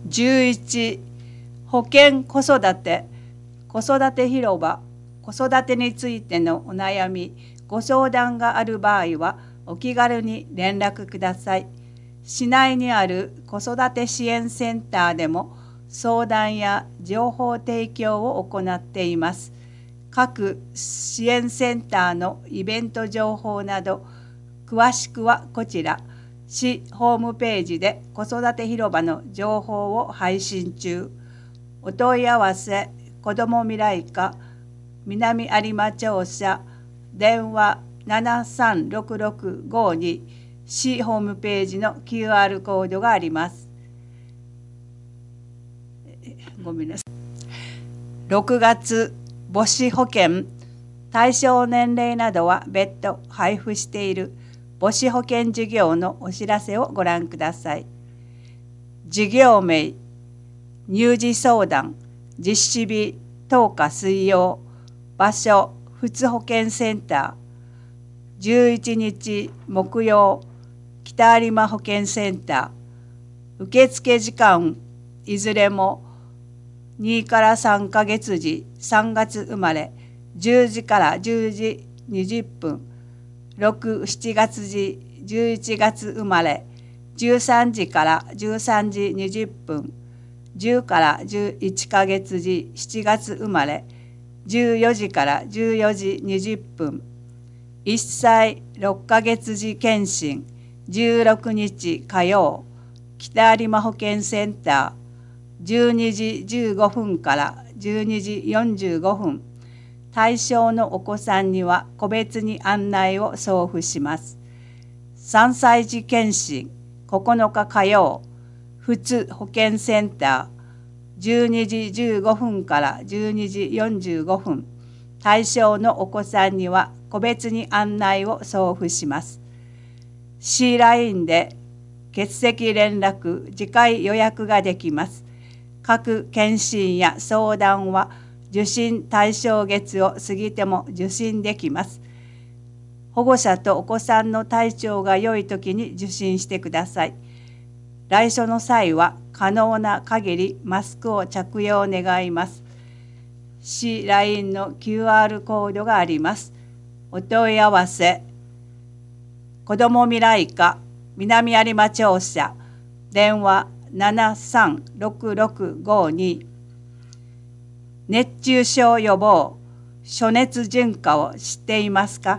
11、保健子育て、子育て広場、子育てについてのお悩み、ご相談がある場合は、お気軽に連絡ください。市内にある子育て支援センターでも相談や情報提供を行っています。各支援センターのイベント情報など、詳しくはこちら、市ホームページで子育て広場の情報を配信中。お問い合わせ、子ども未来課、南有馬庁舎、電話736652、市ホームページの QR コードがあります。ごめんなさい。6月、母子保険、対象年齢などは別途配布している母子保険事業のお知らせをご覧ください。事業名、乳児相談、実施日10日水曜、場所、ふつ保健センター、11日木曜、北有馬保健センター、受付時間、いずれも2から3ヶ月時、3月生まれ、10時から10時20分、6、7月時、11月生まれ、13時から13時20分、10から11ヶ月時、7月生まれ、14時から14時20分、1歳6ヶ月時検診、16日火曜、北有馬保健センター、12時15分から12時45分、対象のお子さんには個別に案内を送付します。3歳児検診、9日火曜、ふつ保健センター、12時15分から12時45分、対象のお子さんには個別に案内を送付します。C ラインで欠席連絡、次回予約ができます。各検診や相談は受診対象月を過ぎても受診できます。保護者とお子さんの体調が良いときに受診してください。来所の際は可能な限りマスクを着用願います。市 LINE の QR コードがあります。お問い合わせ、子ども未来課、南有馬庁舎、電話736652、熱中症予防、暑熱順化を知っていますか？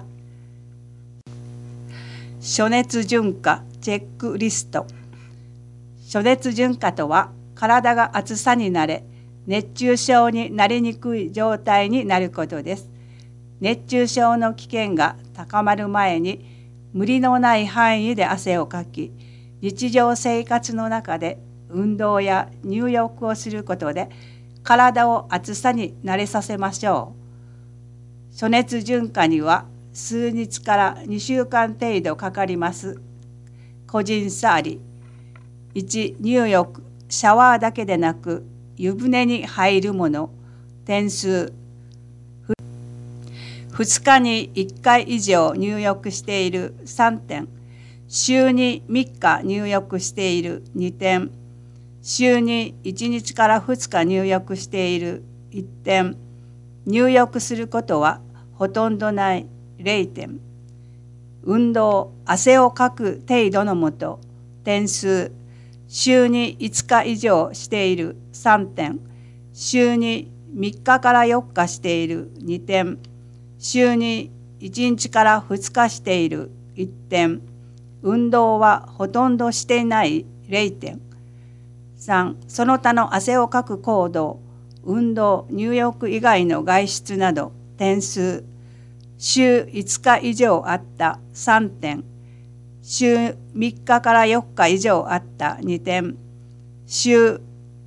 暑熱順化チェックリスト。暑熱順化とは、体が暑さに慣れ、熱中症になりにくい状態になることです。熱中症の危険が高まる前に、無理のない範囲で汗をかき、日常生活の中で運動や入浴をすることで、体を暑さに慣れさせましょう。暑熱順化には数日から2週間程度かかります。個人差あり。1、入浴、シャワーだけでなく、湯船に入るもの、点数。2日に1回以上入浴している3点。週に3日入浴している2点。週に1日から2日入浴している1点。入浴することはほとんどない0点。運動、汗をかく程度のもと、点数。週に5日以上している3点。週に3日から4日している2点。週に1日から2日している1点。運動はほとんどしていない0点。3、その他の汗をかく行動、運動、入浴以外の外出など、点数。週5日以上あった3点。週3日から4日以上あった2点。週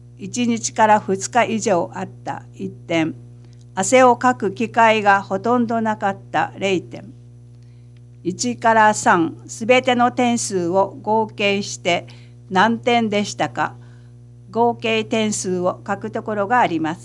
1日から2日以上あった1点。汗をかく機会がほとんどなかった0点。1から3、すべての点数を合計して何点でしたか？合計点数を書くところがあります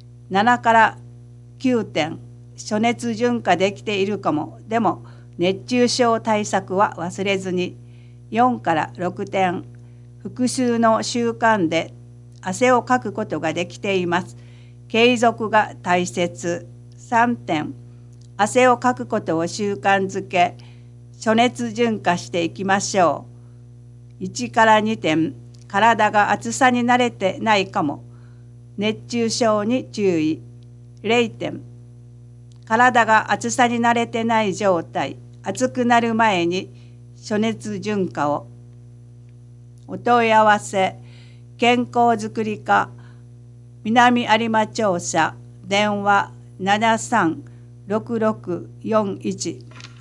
。7から9点、暑熱順化できているかも。でも、熱中症対策は忘れずに。4から6点、複数の習慣で汗をかくことができています。継続が大切。3点、汗をかくことを習慣づけ、暑熱順化していきましょう。1から2点、体が暑さに慣れてないかも。熱中症に注意。0点、体が暑さに慣れてない状態、暑くなる前に暑熱順化を。お問い合わせ、健康づくり課、南有馬庁舎、電話736641。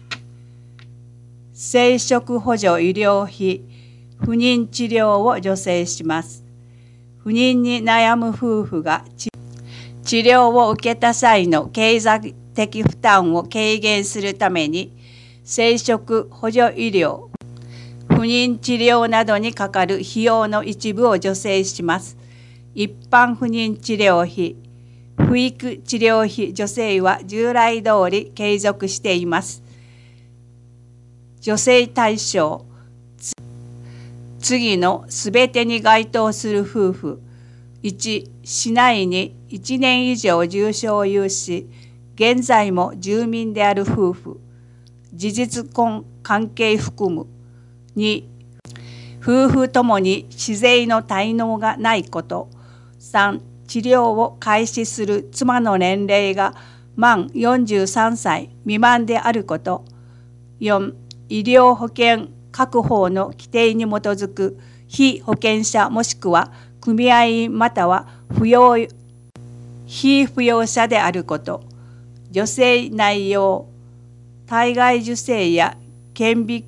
生殖補助医療費、不妊治療を助成します。不妊に悩む夫婦が治療を受けた際の経済的負担を軽減するために、生殖補助医療、不妊治療などにかかる費用の一部を助成します。一般不妊治療費、不育治療費助成は従来通り継続しています。助成対象、次のすべてに該当する夫婦。1、市内に1年以上住所を有し、現在も住民である夫婦。事実婚関係含む。2、夫婦ともに子勢の滞納がないこと。3、治療を開始する妻の年齢が満43歳未満であること。4、医療保険各法の規定に基づく被保険者もしくは組合員または被扶養者であること。助成内容、体外受精や顕微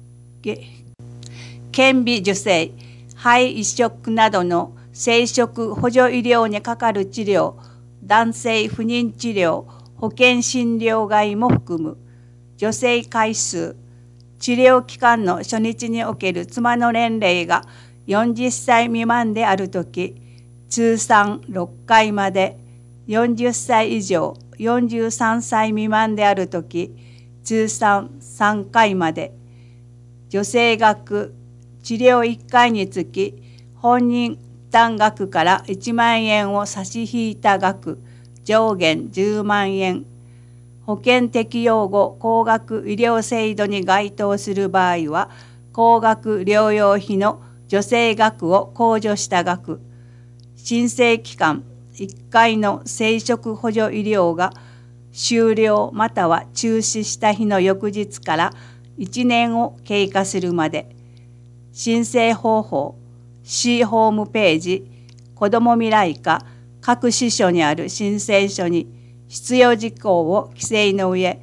授精、肺移植などの生殖補助医療にかかる治療、男性不妊治療、保険診療外も含む。助成回数、治療期間の初日における妻の年齢が40歳未満であるとき、通算6回まで、40歳以上43歳未満であるとき、通算3回まで。助成額、治療1回につき、本人負担額から1万円を差し引いた額、上限10万円。保険適用後、高額医療制度に該当する場合は、高額療養費の助成額を控除した額。申請期間、1回の生殖補助医療が終了または中止した日の翌日から1年を経過するまで。申請方法、市ホームページ、子ども未来課各支所にある申請書に必要事項を記載の上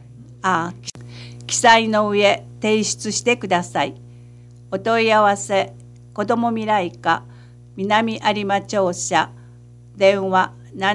提出してください。お問い合わせ、子ども未来課南有馬庁舎、電話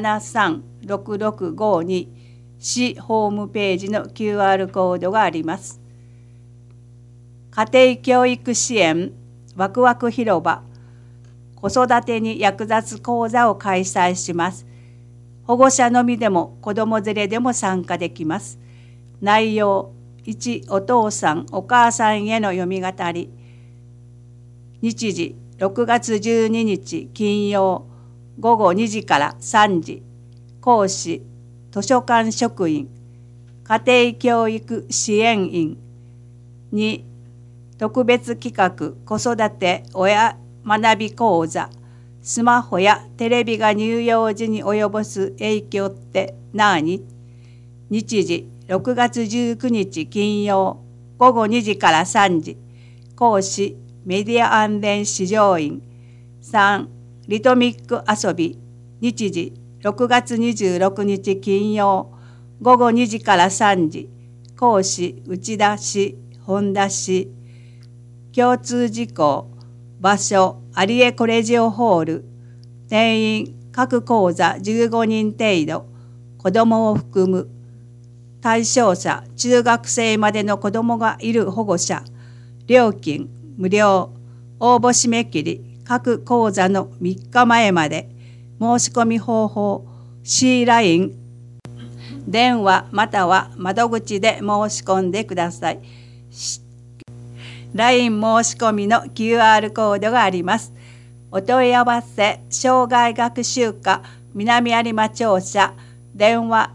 736652、市ホームページの QR コードがあります。家庭教育支援ワクワク広場、子育てに役立つ講座を開催します。保護者のみでも子ども連れでも参加できます。内容、1、お父さんお母さんへの読み語り。日時、6月12日金曜午後2時から3時。講師、図書館職員、家庭教育支援員。2、特別企画子育て親学び講座。スマホやテレビが乳幼児に及ぼす影響って何？日時、6月19日金曜午後2時から3時。講師、メディア安全指導員。3、リトミック遊び。日時、6月26日金曜午後2時から3時。講師、内田氏、本田氏。共通事項、場所、有江コレジオホール。定員、各講座15人程度。子どもを含む。対象者、中学生までの子どもがいる保護者。料金、無料。応募締め切り、各講座の3日前まで。申し込み方法、C ライン、電話または窓口で申し込んでください。LINE 申し込みの QR コードがあります。 お問い合わせ障害学習課南有馬庁舎電話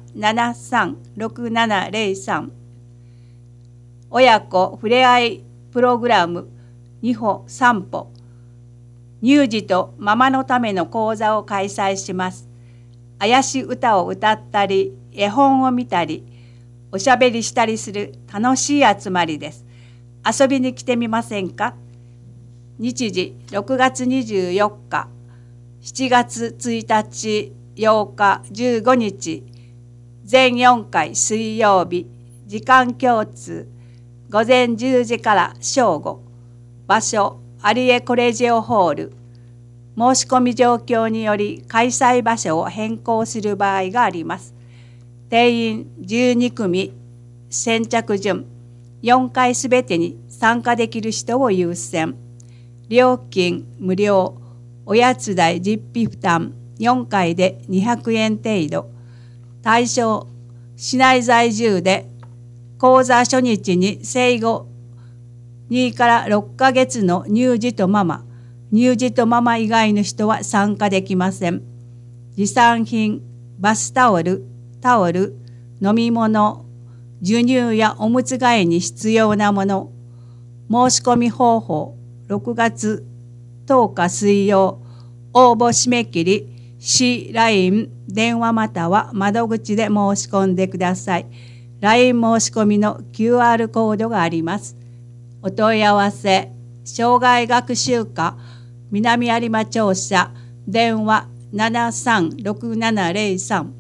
736703親子ふれあいプログラム2歩3歩乳児とママのための講座を開催します。怪しい歌を歌ったり絵本を見たりおしゃべりしたりする楽しい集まりです。遊びに来てみませんか。日時6月24日、7月1日、8日、15日、全4回水曜日、時間共通、午前10時から正午、場所、有江コレジオホール、申し込み状況により開催場所を変更する場合があります。定員12組、先着順、4回すべてに参加できる人を優先。料金無料、おやつ代実費負担、4回で200円程度。対象、市内在住で、講座初日に生後2から6ヶ月の乳児とママ以外の人は参加できません。持参品、バスタオル、飲み物、授乳やおむつ替えに必要なもの、申し込み方法、6月10日水曜、応募締め切り、市 LINE、電話または窓口で申し込んでください。LINE 申し込みの QR コードがあります。お問い合わせ、障害学習課南有馬庁舎電話736703